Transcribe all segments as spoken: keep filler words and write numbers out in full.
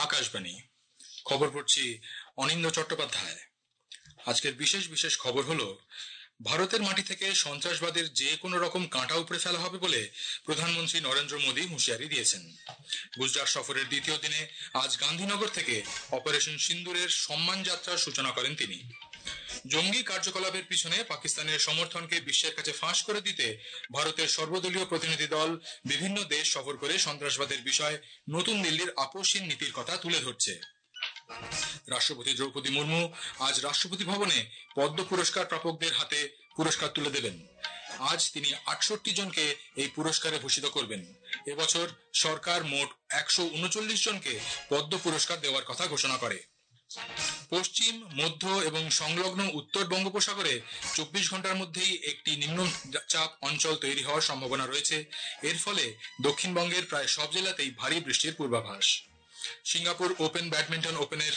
আকাশবাণী। খবর পড়ছি অনিন্দ চট্টোপাধ্যায়। আজকের বিশেষ বিশেষ খবর হলো, ভারতের মাটি থেকে সন্ত্রাসবাদের যে কোনো রকম কাঁটা উপড়ে ফেলা হবে বলে প্রধানমন্ত্রী নরেন্দ্র মোদী হুঁশিয়ারি দিয়েছেন। গুজরাট সফরের দ্বিতীয় দিনে আজ গান্ধীনগর থেকে অপারেশন সিন্দুরের সম্মান যাত্রার সূচনা করেন তিনি। জঙ্গি কার্যকলাপের পিছনে পাকিস্তানের সমর্থনকে বিশ্বের কাছে ফাঁস করে দিতে ভারতের সর্বদলীয় প্রতিনিধি দল বিভিন্ন দেশ সফর করে সন্ত্রাসবাদের বিষয়ে নতুন দিল্লির আপোষহীন নীতির কথা তুলে ধরছে। রাষ্ট্রপতি দ্রৌপদী মুর্মু আজ রাষ্ট্রপতি ভবনে পদ্ম পুরস্কার প্রাপকদের হাতে পুরস্কার তুলে দেবেন। আজ তিনি আটষট্টি জনকে এই পুরস্কারে ভূষিত করবেন। এবছর সরকার মোট একশো উনচল্লিশ জনকে পদ্ম পুরস্কার দেওয়ার কথা ঘোষণা করে। পশ্চিম, মধ্য এবং সংলগ্ন উত্তর বঙ্গোপসাগরে চব্বিশ ঘন্টার মধ্যেই একটি নিম্নচাপ অঞ্চল তৈরি হওয়ার সম্ভাবনা রয়েছে। এর ফলে দক্ষিণবঙ্গের প্রায় সব জেলাতেই ভারী বৃষ্টির পূর্বাভাস। সিঙ্গাপুর ওপেন ব্যাডমিন্টন ওপেনের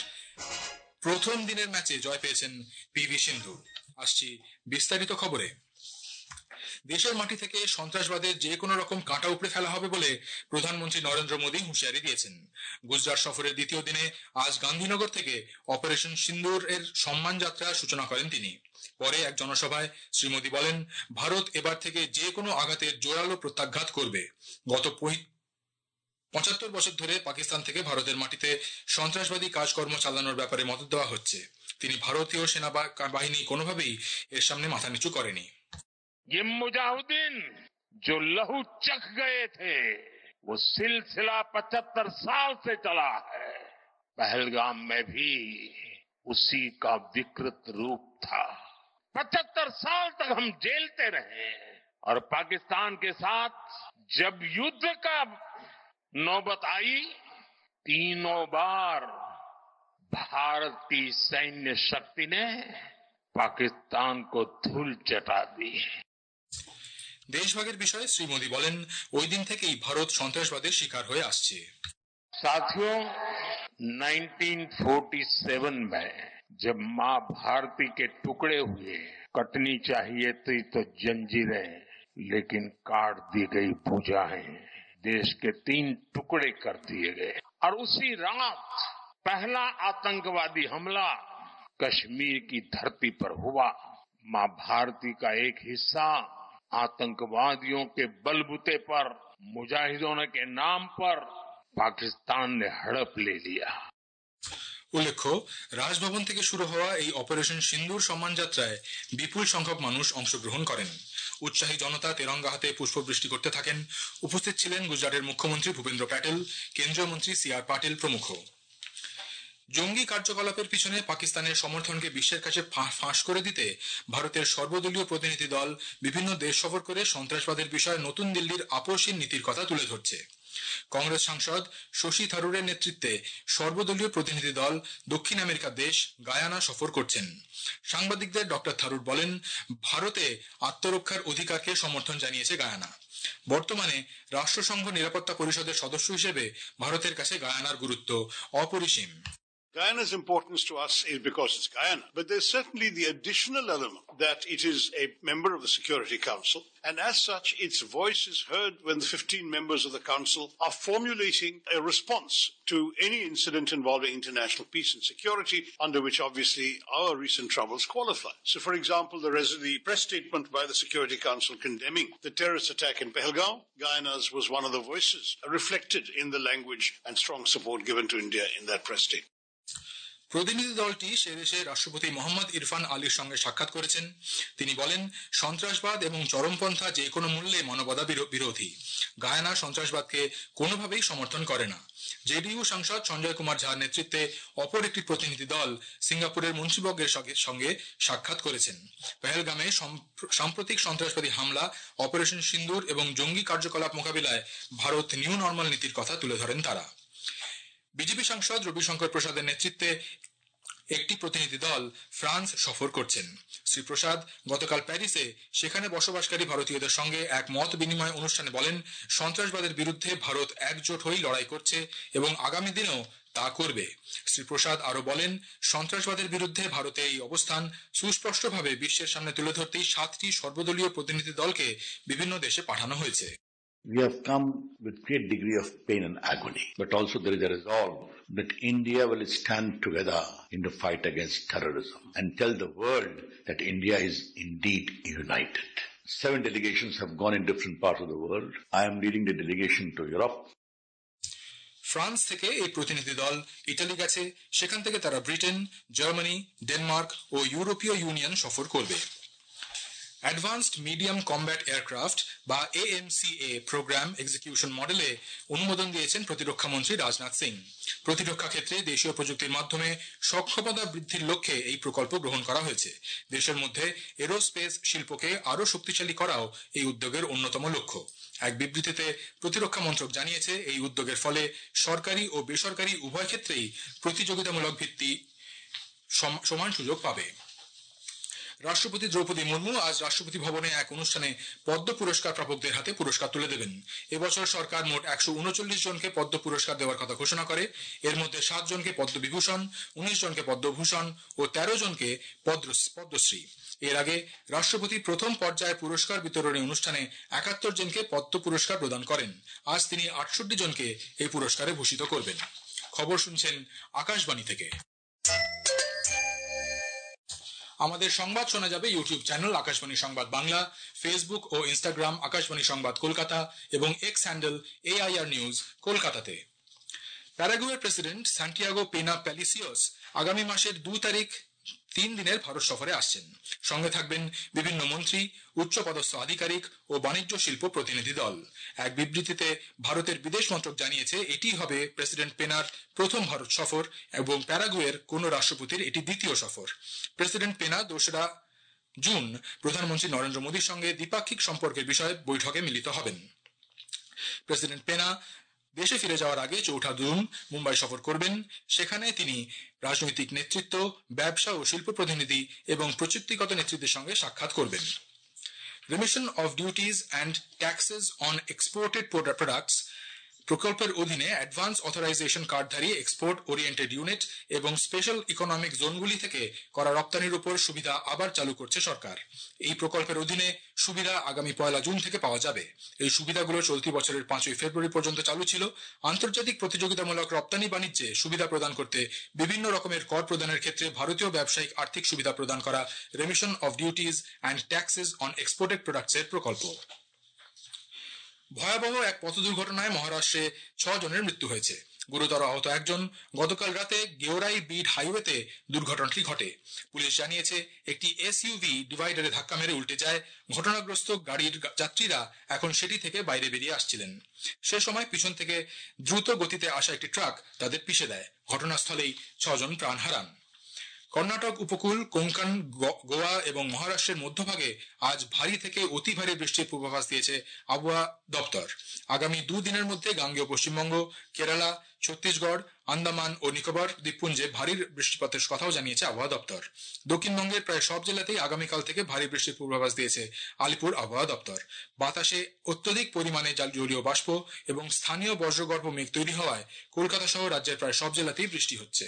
প্রথম দিনের ম্যাচে জয় পেয়েছেন পি ভি সিন্ধু। আসছি বিস্তারিত খবরে। দেশের মাটি থেকে সন্ত্রাসবাদের যে কোনো রকম কাঁটা উপড়ে ফেলা হবে বলে প্রধানমন্ত্রী নরেন্দ্র মোদী হুঁশিয়ারি দিয়েছেন। গুজরাট সফরের দ্বিতীয় দিনে আজ গান্ধীনগর থেকে অপারেশন সিন্দুর এর সম্মান যাত্রার সূচনা করেন তিনি। পরে এক জনসভায় শ্রী মোদী বলেন, ভারত এবার থেকে যে কোনো আঘাতের জোরালো প্রত্যাঘাত করবে। গত পঁচাত্তর বছর ধরে পাকিস্তান থেকে ভারতের মাটিতে সন্ত্রাসবাদী কাজকর্ম চালানোর ব্যাপারে মদত দেওয়া হচ্ছে। তিনি ভারতীয় সেনাবাহিনী কোনোভাবেই এর সামনে মাথা নিচু করেনি। ये मुजाहिदीन जो लहू चख गए थे, वो सिलसिला पचहत्तर साल से चला है। पहलगाम में भी उसी का विकृत रूप था। पचहत्तर साल तक हम जेलते रहे और पाकिस्तान के साथ जब युद्ध का नौबत आई, तीनों बार भारतीय सैन्य शक्ति ने पाकिस्तान को धूल चटा दी। দেশভাগের বিষয়ে শ্রী মোদী বলেন, ওই দিন থেকেই ভারত সন্ত্রাসবাদের শিকার হয়ে আসছে। साथियों, उन्नीस सौ सैंतालीस में जब मां भारती के टुकड़े हुए, कटनी चाहिए थी तो जंजीरें, लेकिन काट दी गई भुजाएं, देश के तीन टुकड़े कर दिए गए। और उसी रात पहला आतंकवादी हमला कश्मीर की धरती पर हुआ। मां भारती का एक हिस्सा आतंकवादियों के बलबूते पर, मुजाहिदों के नाम पर पाकिस्तान ने हड़प ले लिया। উল্লেখ্য, রাজভবন থেকে শুরু হওয়া এই অপারেশন সিন্দুর সম্মান যাত্রায় বিপুল সংখ্যক মানুষ অংশগ্রহণ করেন। উৎসাহী জনতা তেরঙ্গা হাতে পুষ্পবৃষ্টি করতে থাকেন। উপস্থিত ছিলেন গুজরাটের মুখ্যমন্ত্রী ভূপেন্দ্র প্যাটেল, কেন্দ্রীয় মন্ত্রী সি আর পাটিল প্রমুখ। জঙ্গি কার্যকলাপের পিছনে পাকিস্তানের সমর্থনকে বিশ্বের কাছে ফাঁস করে দিতে ভারতের সর্বদলীয় প্রতিনিধি দল বিভিন্ন দেশ সফর করে সন্ত্রাসবাদের বিষয়ে নতুন দিল্লির আপোষহীন নীতির কথা তুলে ধরছে। কংগ্রেস সাংসদ শশী থারুরের নেতৃত্বে সর্বদলীয় প্রতিনিধি দল দক্ষিণ আমেরিকার দেশ গায়ানা সফর করছেন। সাংবাদিকদের ডক্টর থারুর বলেন, ভারতে আত্মরক্ষার অধিকারকে সমর্থন জানিয়েছে গায়ানা। বর্তমানে রাষ্ট্রসংঘ নিরাপত্তা পরিষদের সদস্য হিসেবে ভারতের কাছে গায়ানার গুরুত্ব অপরিসীম। Guyana's importance to us is because it's Guyana, but there's certainly the additional element that it is a member of the Security Council, and as such, its voice is heard when the fifteen members of the Council are formulating a response to any incident involving international peace and security, under which obviously our recent troubles qualify. So, for example, the, res- the press statement by the Security Council condemning the terrorist attack in Pahalgam, Guyana's was one of the voices reflected in the language and strong support given to India in that press statement. প্রতিনিধি দলটি সে দেশের রাষ্ট্রপতি মোহাম্মদ ইরফান আলীর সঙ্গে সাক্ষাৎ করেছেন। তিনি বলেন, সন্ত্রাসবাদ এবং চরমপন্থা যে কোনো মূল্যে মানবতা বিরোধী। গায়ানা সন্ত্রাসবাদকে কোনোভাবেই সমর্থন করে না। জেডিইউ সাংসদ সঞ্জয় কুমার ঝার নেতৃত্বে অপর একটি প্রতিনিধি দল সিঙ্গাপুরের মন্ত্রীবর্গের সঙ্গে সাক্ষাৎ করেছেন। পেহেলগামে সাম্প্রতিক সন্ত্রাসবাদী হামলা, অপারেশন সিন্দুর এবং জঙ্গি কার্যকলাপ মোকাবিলায় ভারত নিউ নর্মাল নীতির কথা তুলে ধরেন তারা। বিজেপি সাংসদ রবিশঙ্কর প্রসাদের নেতৃত্বে একটি প্রতিনিধি দল ফ্রান্স সফর করছেন। শ্রী প্রসাদ গতকাল প্যারিসে সেখানে বসবাসকারী ভারতীয়দের সঙ্গে এক মত বিনিময় অনুষ্ঠানে বলেন, সন্ত্রাসবাদের বিরুদ্ধে ভারত একজোট হয়ে লড়াই করছে এবং আগামী দিনেও তা করবে। শ্রী প্রসাদ আরো বলেন, সন্ত্রাসবাদের বিরুদ্ধে ভারতের এই অবস্থান সুস্পষ্টভাবে বিশ্বের সামনে তুলে ধরতেই সাতটি সর্বদলীয় প্রতিনিধি দলকে বিভিন্ন দেশে পাঠানো হয়েছে। We have come with great degree of pain and agony, but also there is a resolve that India will stand together in the fight against terrorism and tell the world that India is indeed united. Seven delegations have gone in different parts of the world. I am leading the delegation to Europe. France থেকে এই প্রতিনিধি দল Italy গেছে, সেখান থেকে তারা Britain, Germany, Denmark ও ইউরোপীয় union সফর করবে। অ্যাডভান্সড মিডিয়াম কমব্যাট এয়ারক্রাফট বা A M C A programme execution মডেলে অনুমোদন দিয়েছেন প্রতিরক্ষা মন্ত্রী রাজনাথ সিং। প্রতিরক্ষা ক্ষেত্রে দেশীয় প্রযুক্তির মাধ্যমে সক্ষমতা বৃদ্ধির লক্ষ্যে এই প্রকল্প গ্রহণ করা হয়েছে। দেশের মধ্যে এরোস্পেস শিল্পকে আরও শক্তিশালী করাও এই উদ্যোগের অন্যতম লক্ষ্য। এক বিবৃতিতে প্রতিরক্ষা মন্ত্রক জানিয়েছে, এই উদ্যোগের ফলে সরকারি ও বেসরকারি উভয় ক্ষেত্রেই প্রতিযোগিতামূলক ভিত্তি সমান সুযোগ পাবে। রাষ্ট্রপতি দ্রৌপদী মুর্মু আজ রাষ্ট্রপতি ভবনে এক অনুষ্ঠানে পদ্ম পুরস্কার প্রাপকদের হাতে পুরস্কার তুলে দেবেন। এবছর সরকার মোট একশো উনচল্লিশ জনকে পদ্ম পুরস্কার দেওয়ার কথা ঘোষণা করে। এর মধ্যে সাত জনকে পদ্মবিভূষণ, উনিশ জনকে পদ্মভূষণ ও তেরো জনকে পদ্মশ্রী। এর আগে রাষ্ট্রপতি প্রথম পর্যায়ে পুরস্কার বিতরণী অনুষ্ঠানে একাত্তর জনকে পদ্ম পুরস্কার প্রদান করেন। আজ তিনি আটষট্টি জনকে এই পুরস্কারে ভূষিত করবেন। খবর শুনছেন আকাশবাণী থেকে। আমাদের সংবাদ শোনা যাবে ইউটিউব চ্যানেল আকাশবাণী সংবাদ বাংলা, ফেসবুক ও ইনস্টাগ্রাম আকাশবাণী সংবাদ কলকাতা এবং এক্স হ্যান্ডেল এআইআর নিউজ কলকাতাতে। প্যারাগুয়ের প্রেসিডেন্ট সান্টিয়াগো পেনা প্যালিসিওস আগামী মাসের দু তারিখ তিন দিনের ভারত সফরে আসছেন। সঙ্গে থাকবেন বিভিন্ন মন্ত্রী, উচ্চপদস্থ আধিকারিক ও বাণিজ্য শিল্প প্রতিনিধি দল। এক বিবৃতিতে ভারতের বিদেশ মন্ত্রক জানিয়েছে, এটি হবে প্রেসিডেন্ট পেনার প্রথম ভারত সফর এবং প্যারাগুয়ের কোন রাষ্ট্রপতির এটি দ্বিতীয় সফর। প্রেসিডেন্ট পেনা দোসরা জুন প্রধানমন্ত্রী নরেন্দ্র মোদীর সঙ্গে দ্বিপাক্ষিক সম্পর্কের বিষয়ে বৈঠকে মিলিত হবেন। প্রেসিডেন্ট পেনা দেশে ফিরে যাওয়ার আগে চৌঠা জুন মুম্বাই সফর করবেন। সেখানে তিনি রাজনৈতিক নেতৃত্ব, ব্যবসা ও শিল্প প্রতিনিধি এবং প্রযুক্তিগত নেতৃত্বের সঙ্গে সাক্ষাৎ করবেন। Remission of duties and taxes on exported products প্রকল্পের অধীনে অ্যাডভান্স অথরাইজেশন কার্ডধারী এক্সপোর্ট ওরিয়েন্টেড ইউনিট এবং স্পেশাল ইকোনমিক জোনগুলি থেকে করা রপ্তানির উপর সুবিধা আবার চালু করছে সরকার। এই প্রকল্পের অধীনে সুবিধা আগামী পয়লা জুন থেকে পাওয়া যাবে। এই সুবিধাগুলো চলতি বছরের পাঁচই ফেব্রুয়ারি পর্যন্ত চালু ছিল। আন্তর্জাতিক প্রতিযোগিতামূলক রপ্তানি বাণিজ্যে সুবিধা প্রদান করতে বিভিন্ন রকমের কর প্রদানের ক্ষেত্রে ভারতীয় ব্যবসায়িক আর্থিক সুবিধা প্রদান করা remission of duties and taxes on exported প্রোডাক্টসের প্রকল্প। ভয়াবহ এক পথ দুর্ঘটনায় মহারাষ্ট্রে ছ জনের মৃত্যু হয়েছে, গুরুতর আহত একজন। গতকাল রাতে গেওরাই বিড হাইওয়েতে দুর্ঘটনাটি ঘটে। পুলিশ জানিয়েছে, একটি এসইউভি ডিভাইডারে ধাক্কা মেরে উল্টে যায়। ঘটনাগ্রস্ত গাড়ির যাত্রীরা এখন সেটি থেকে বাইরে বেরিয়ে আসছিলেন। সে সময় পিছন থেকে দ্রুত গতিতে আসা একটি ট্রাক তাদের পিষে দেয়। ঘটনাস্থলেই ছজন প্রাণ হারান। কর্ণাটক উপকূল, কোঙ্কণ, গোয়া এবং মহারাষ্ট্রের মধ্যভাগে আজ ভারী থেকে অতি ভারী বৃষ্টির পূর্বাভাস দিয়েছে আবহাওয়া দপ্তর। আগামী দুদিনের মধ্যে গাঙ্গেয় পশ্চিমবঙ্গ, কেরালা, ছত্তিশগড়, আন্দামান ও নিকোবর দ্বীপপুঞ্জে ভারী বৃষ্টিপাতের কথাও জানিয়েছে আবহাওয়া দপ্তর। দক্ষিণবঙ্গের প্রায় সব জেলাতেই আগামীকাল থেকে ভারী বৃষ্টির পূর্বাভাস দিয়েছে আলিপুর আবহাওয়া দপ্তর। বাতাসে অত্যধিক পরিমাণে জলীয় বাষ্প এবং স্থানীয় বজ্রগর্ভ মেঘ তৈরি হওয়ায় কলকাতা সহ রাজ্যের প্রায় সব জেলাতেই বৃষ্টি হচ্ছে।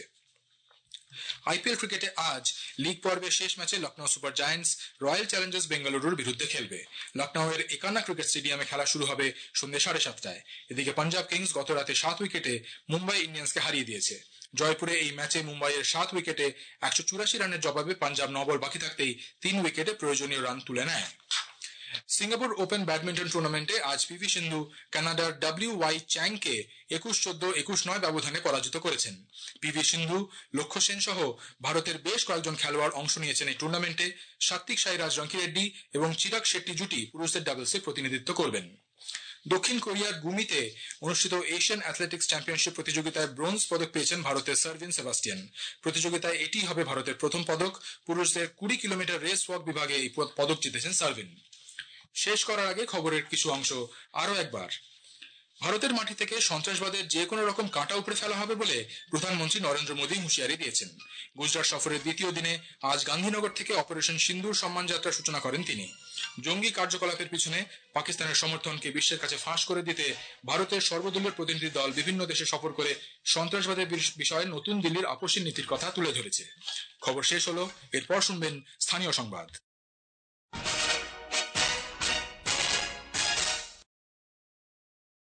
আইপিএল ক্রিকেটে আজ লিগ পর্বের শেষ ম্যাচে Lucknow super giants royal challengers বেঙ্গালুরুর বিরুদ্ধে খেলবে। লখনৌয়ের একান্না ক্রিকেট স্টেডিয়ামে খেলা শুরু হবে সন্ধ্যে সাড়ে সাতটায়। এদিকে পাঞ্জাব কিংস গত রাতে সাত উইকেটে মুম্বাই ইন্ডিয়ান্সকে হারিয়ে দিয়েছে। জয়পুরে এই ম্যাচে মুম্বাইয়ের সাত উইকেটে একশো চুরাশি রানের জবাবে পাঞ্জাব ন বল বাকি থাকতেই তিন উইকেটে প্রয়োজনীয় রান তুলে নেয়। সিঙ্গাপুর ওপেন ব্যাডমিন্টন টুর্নামেন্টে আজ পিভি সিন্ধু কানাডার ডাব্লিউ ওয়াই চ্যাংকে একুশ চোদ্দ একুশ নয় ব্যবধানে পরাজিত করেছেন। পিভি সিন্ধু, লক্ষ্য সেন সহ ভারতের বেশ কয়েকজন খেলোয়াড় অংশ নিয়েছেন এই টুর্নামেন্টে। সাত্বিক সাইরাজ রঙ্কিরেড্ডি এবং চিরাগ শেট্টি জুটি পুরুষদের ডাবলসে প্রতিনিধিত্ব করবেন। দক্ষিণ কোরিয়ার গুমিতে অনুষ্ঠিত এশিয়ান অ্যাথলেটিক্স চ্যাম্পিয়নশিপ প্রতিযোগিতায় ব্রোঞ্জ পদক পেয়েছেন ভারতের সার্ভিন সেবাস্টিয়ান। প্রতিযোগিতায় এটি হবে ভারতের প্রথম পদক। পুরুষদের কুড়ি কিলোমিটার রেস ওয়াক বিভাগে এই পদক জিতেছেন সার্ভিন। শেষ করার আগে খবরের কিছু অংশ আরো একবার। ভারতের মাটি থেকে সন্ত্রাসবাদের যে কোনো রকম কাঁটা উপড়ে ফেলা হবে বলে প্রধানমন্ত্রী নরেন্দ্র মোদী হুঁশিয়ারি দিয়েছেন। গুজরাট সফরের দ্বিতীয় দিনে আজ গান্ধীনগর থেকে অপারেশন সিন্দুর সম্মান যাত্রা সূচনা করেন তিনি। জঙ্গি কার্যকলাপের পিছনে পাকিস্তানের সমর্থনকে বিশ্বের কাছে ফাঁস করে দিতে ভারতের সর্বদলীয় প্রতিনিধি দল বিভিন্ন দেশে সফর করে সন্ত্রাসবাদের বিষয়ে নতুন দিল্লির আপসীন নীতির কথা তুলে ধরেছে। খবর শেষ হলো, এরপর শুনবেন স্থানীয় সংবাদ।